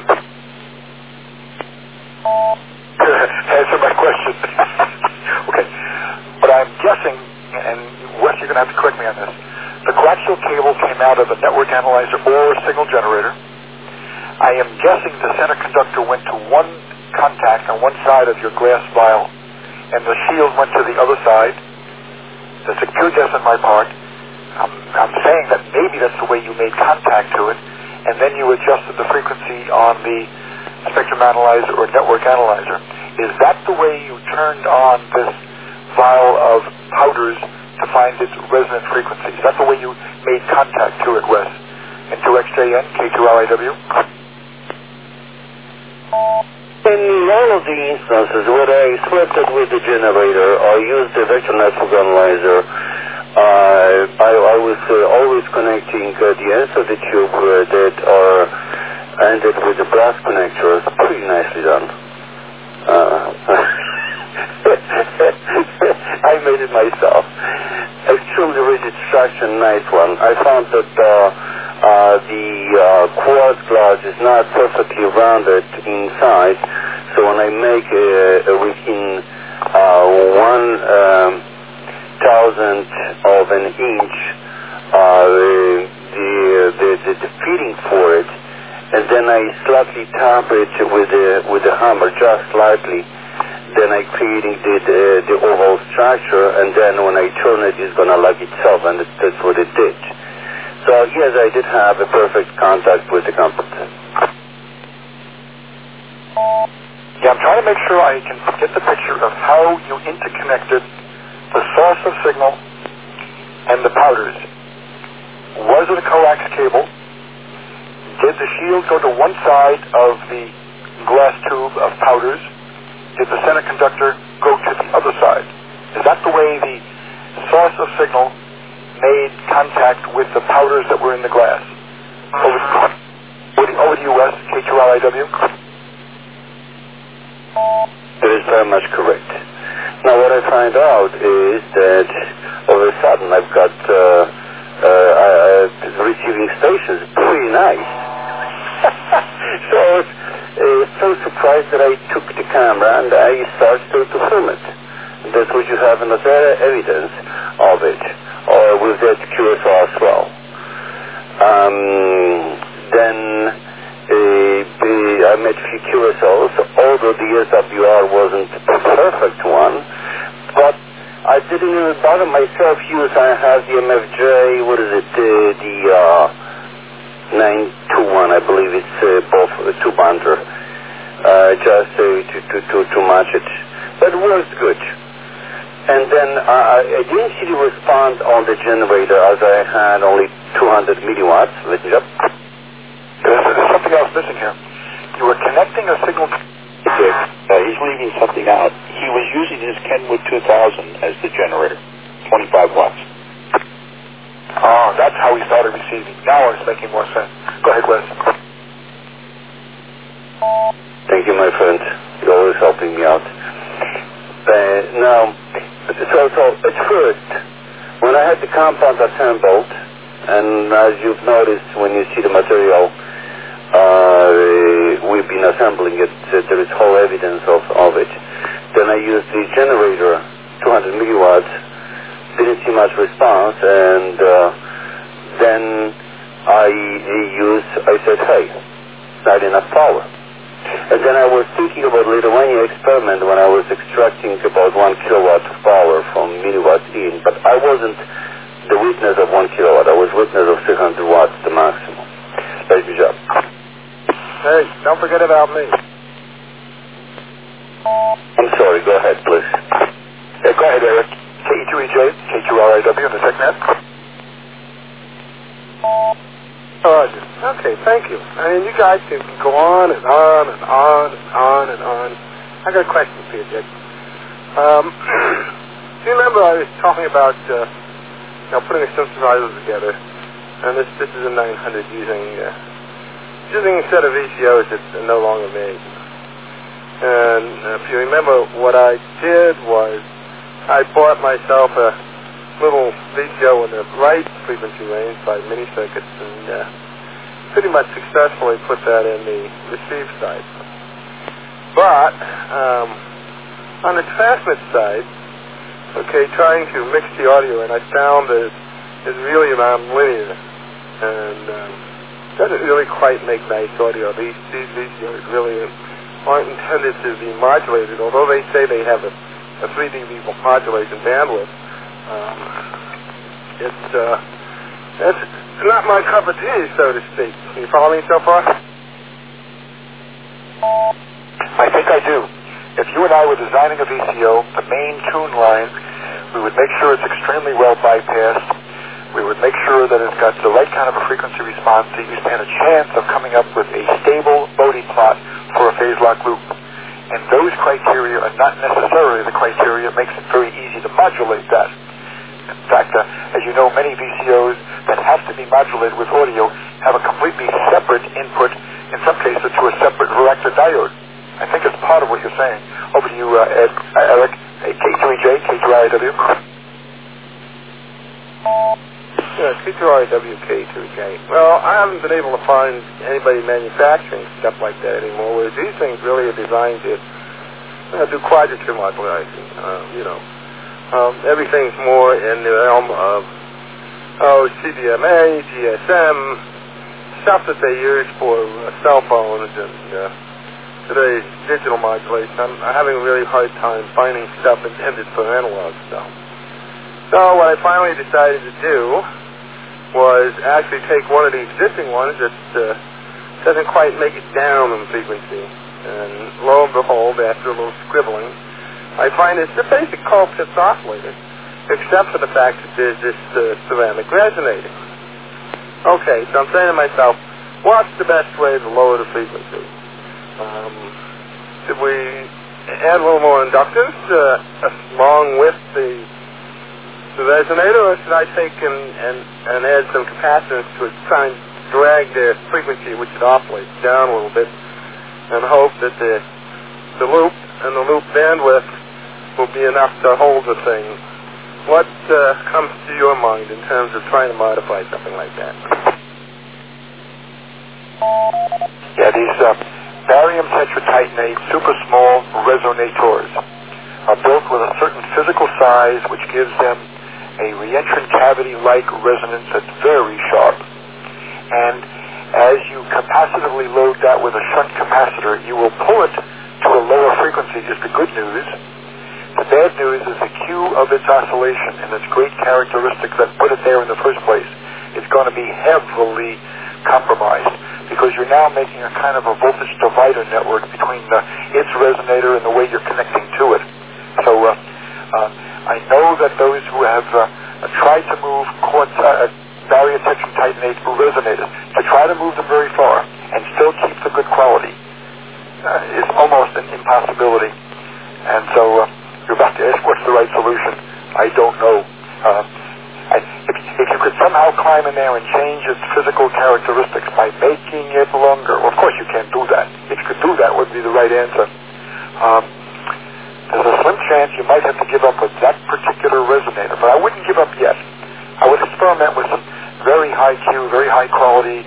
Answer my question. Okay. But I'm guessing, and Wes, you're going to have to correct me on this, the coaxial cable came out of a network analyzer or a signal generator. I am guessing the center conductor went to one contact on one side of your glass vial, and the shield went to the other side. That's a pure guess on my part. I'm saying that maybe that's the way you made contact to it, and then you adjusted the frequency on the spectrum analyzer or network analyzer. Is that the way you turned on this vial of powders to find its resonant frequencies? That's the way you made contact to it, Wes? And 2XJN, K2LIW? In all of the instances where I swept it with the generator or used the vector network analyzer, I was always connecting the ends of the tube that are ended with the brass connectors. Pretty nicely done. I made it myself. Extremely rigid structure, nice one. I found that the quartz glass is not perfectly rounded inside, so when I make within 1,000th of an inch the feeding for it, and then I slightly tap it with the hammer, just slightly. Then I creating the overall structure, and then when I turn it, it's gonna lock itself, and that's what it did. So yes, I did have a perfect contact with the computer. Yeah, I'm trying to make sure I can get the picture of how you interconnected the source of signal and the powders. Was it a coax cable? Did the shield go to one side of the glass tube of powders? Did the center conductor go to the other side? Is that the way the source of signal made contact with the powders that were in the glass? Over to you, Wes, K2LIW. That is very much correct. Now what I find out is that all of a sudden I've got receiving stations pretty nice. So so surprised that I took the camera and I started to film it. That's what you have another evidence of it, or with that QSO as well. Then I met few QSOs, although the SWR wasn't the perfect one, but I didn't even bother myself use. I have the MFJ, what is it, the 921, I believe it's both two-bander, just to match it. But it works good. And then I didn't see the response on the generator as I had only 200 milliwatts. Let me up. There's something else missing here. You were connecting a signal. He's leaving something out. He was using his Kenwood 2000 as the generator, 25 watts. Oh, that's how he started receiving. Now it's making more sense. Go ahead, Wes. Thank you, my friend. You're always helping me out. Now, so at first, when I had the compound assembled, and as you've noticed when you see the material, we've been assembling it, there is whole evidence of it. Then I used the generator, 200 milliwatts, didn't see much response, and then I said, hey, not enough power. And then I was thinking about Lithuania experiment when I was extracting about 1 kilowatt of power from milliwatt in, but I wasn't the witness of 1 kilowatt. I was witness of 300 watts, the maximum. Very good job. Hey, don't forget about me. I'm sorry, go ahead, please. Yeah, go ahead, Eric. KE2EJ, K2RIW in the segment. Roger. Okay, thank you. I mean, you guys can go on and on and on and on and on. I got a question for you, Dick. Do you remember I was talking about, putting a synthesizer together, and this is a 900 using a set of VCOs that are no longer made. And if you remember, what I did was I bought myself a little VCO in the right frequency range by mini circuits and pretty much successfully put that in the receive side. But on the transmit side, trying to mix the audio, and I found that it's really non-linear and doesn't really quite make nice audio. These VCOs really aren't intended to be modulated, although they say they have a 3 dB modulation bandwidth. It's not my cup of tea, so to speak. Can you follow me so far? I think I do. If you and I were designing a VCO, the main tune line, we would make sure it's extremely well bypassed. We would make sure that it's got the right kind of a frequency response so you stand a chance of coming up with a stable Bode plot for a phase lock loop. And those criteria are not necessarily the criteria that makes it very easy to modulate that. In fact, as you know, many VCOs that have to be modulated with audio have a completely separate input, in some cases to a separate varactor diode. I think it's part of what you're saying. Over to you, Ed, Eric, K2EJ, K2RIW. Yeah, K2RIW, K2J. Well, I haven't been able to find anybody manufacturing stuff like that anymore, whereas these things really are designed to do quadrature modulation. Everything's more in the realm of CDMA, GSM, stuff that they use for cell phones and today's digital modulation. I'm having a really hard time finding stuff intended for analog stuff. So what I finally decided to do was actually take one of the existing ones that doesn't quite make it down in frequency. And lo and behold, after a little scribbling, I find it's the basic Colpitts oscillator, except for the fact that there's this ceramic resonator. Okay, so I'm saying to myself, what's the best way to lower the frequency? Should we add a little more inductance along with the resonator, or should I take and add some capacitance to it, try and drag the frequency which it oscillates down a little bit, and hope that the loop and the loop bandwidth will be enough to hold the thing? What comes to your mind in terms of trying to modify something like that? Yeah, these barium tetratitanate super small resonators are built with a certain physical size which gives them a reentrant cavity-like resonance that's very sharp. And as you capacitively load that with a shunt capacitor, you will pull it to a lower frequency, is the good news. The bad news is the Q of its oscillation and its great characteristics that put it there in the first place is going to be heavily compromised because you're now making a kind of a voltage divider network between its resonator and the way you're connecting to it. So I know that those who have tried to move barium tetratitanate resonators, to try to move them very far and still keep the good quality is almost an impossibility. And so you're about to ask what's the right solution. I don't know. If you could somehow climb in there and change its physical characteristics by making it longer, well, of course you can't do that. If you could do that, would be the right answer. There's a slim chance you might have to give up with that particular resonator, but I wouldn't give up yet. I would experiment with some very high Q, very high quality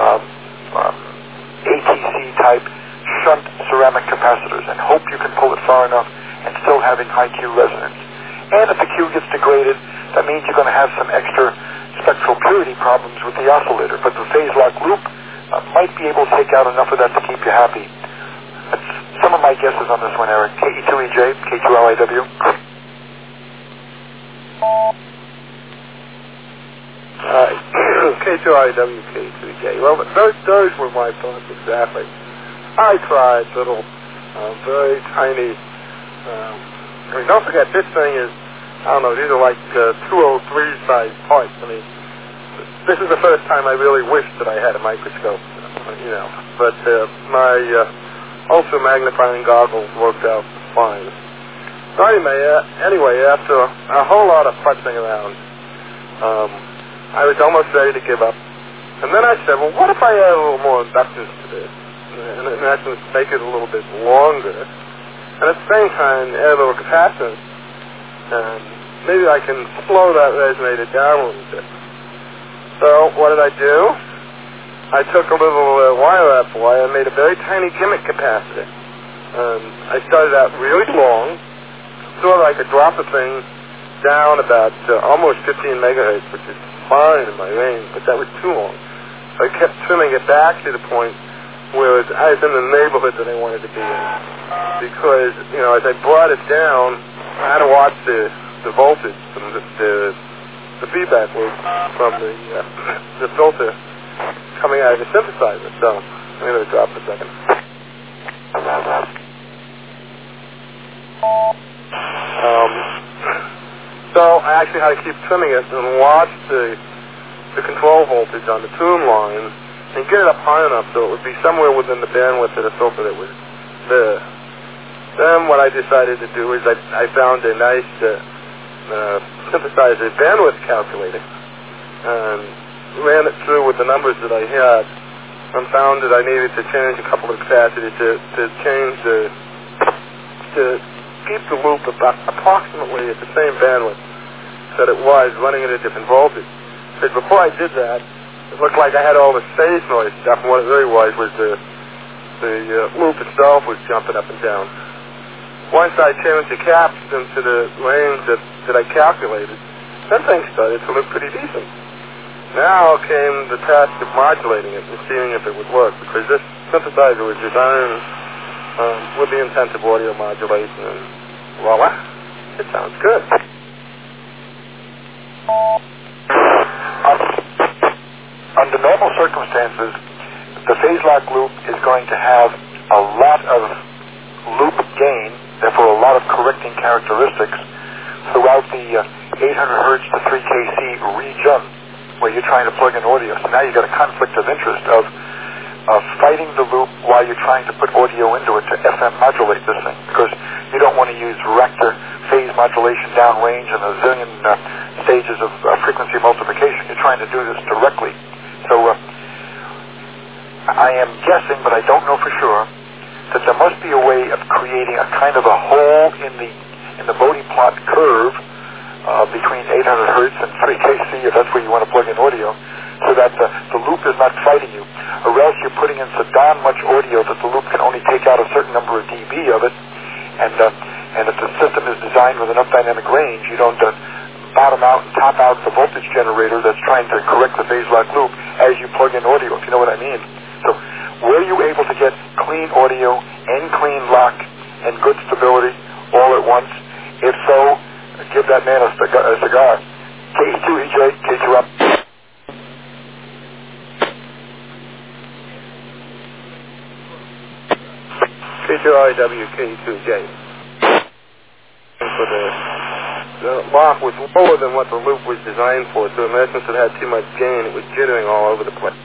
ATC type shunt ceramic capacitors and hope you can pull it far enough and still having high Q resonance. And if the Q gets degraded, that means you're going to have some extra spectral purity problems with the oscillator, but the phase lock loop might be able to take out enough of that to keep you happy. some of my guesses on this one, Eric. KE2EJ, K2LIW. K2IW, K2J. Well, those were my thoughts exactly. I tried little, very tiny. Don't forget, this thing is, I don't know, these are like 203 size parts. I mean, this is the first time I really wished that I had a microscope, But my ultra magnifying goggles worked out fine. So anyway, after a whole lot of futzing around, I was almost ready to give up. And then I said, well, what if I add a little more inductance to this? And in essence, make it a little bit longer. And at the same time, add a little capacitance. And maybe I can slow that resonator down a little bit. So what did I do? I took a little wire amplifier and made a very tiny gimmick capacitor. I started out really long, so that I could drop the thing down about almost 15 megahertz, which is fine in my range, but that was too long. So I kept trimming it back to the point where I was in the neighborhood that I wanted to be in. Because, as I brought it down, I had to watch the voltage from the feedback loop from the filter coming out of the synthesizer. So I'm going to drop it a second. So I actually had to keep trimming it and watch the control voltage on the tune line and get it up high enough so it would be somewhere within the bandwidth of the filter that was there. Then what I decided to do is I found a nice synthesizer bandwidth calculator and ran it through with the numbers that I had and found that I needed to change a couple of capacitors to change to keep the loop about approximately at the same bandwidth that it was running at a different voltage. Because before I did that, it looked like I had all this phase noise stuff, and what it really was the loop itself was jumping up and down. Once I changed the caps into the range that I calculated, then things started to look pretty decent. Now came the task of modulating it and seeing if it would work, because this synthesizer was designed with the intent of audio modulation, and voila, it sounds good. Under normal circumstances, the phase lock loop is going to have a lot of loop gain, therefore a lot of correcting characteristics throughout the 800 hertz to 3kC region where you're trying to plug in audio. So now you've got a conflict of interest of fighting the loop while you're trying to put audio into it to FM modulate this thing, because you don't want to use Rector phase modulation downrange and a zillion stages of frequency multiplication. You're trying to do this directly. So I am guessing, but I don't know for sure, that there must be a way of creating a kind of a hole in the Bode plot curve between 800 hertz and 3kC, if that's where you want to plug in audio, so that the loop is not fighting you, or else you're putting in so darn much audio that the loop can only take out a certain number of dB of it, and if the system is designed with enough dynamic range, you don't bottom out and top out the voltage generator that's trying to correct the phase lock loop as you plug in audio, if you know what I mean. So were you able to get clean audio and clean lock and good stability all at once? If so, give that man a cigar. K2EJ, K2up. K2IW, K2J. For the lock was lower than what the loop was designed for, so in essence it had too much gain. It was jittering all over the place.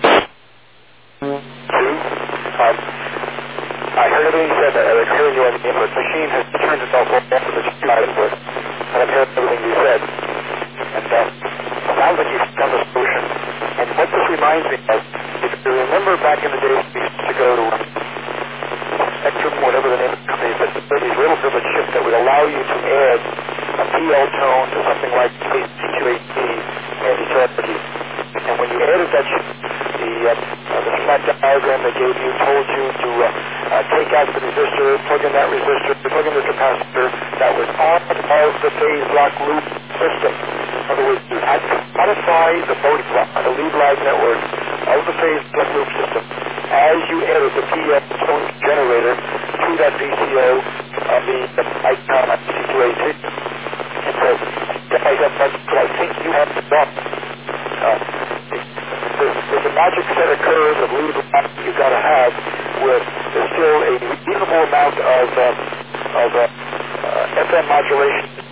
I heard everything you said, Eric. Hearing you on the input. The machine has turned itself off to the output, and I've heard everything you said. And it sounds like you've found a solution. And what this reminds me of, if you remember back in the days we used to go to Spectrum, whatever the name of the company is, there were these little village chips that would allow you to add a PL tone to something like C280 anti-charity. And when you added that chip, the schematic diagram they gave you told you to take out the resistor, plug in that resistor, plug in the capacitor that was part of the phase lock loop system. In other words, you had to modify the Bode plot, the lead lag network of the phase lock loop system as you added the PL tone generator to that VCO on the icon on C2AC. And so I think you have to dump. There's a magic set of curves of lead line you've got to have where there's still a reasonable amount of FM modulation